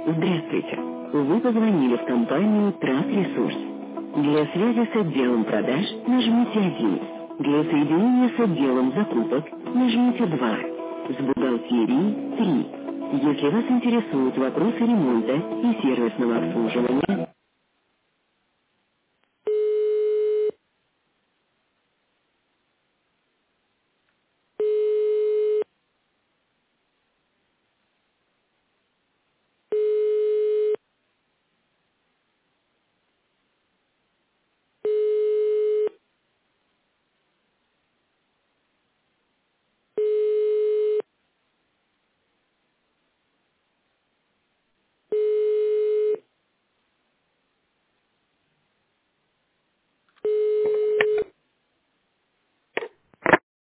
Здравствуйте. Вы позвонили в компанию Транс-Ресурс. Для связи с отделом продаж нажмите 1. Для соединения с отделом закупок нажмите 2. С бухгалтерией 3. Если вас интересуют вопросы ремонта и сервисного обслуживания,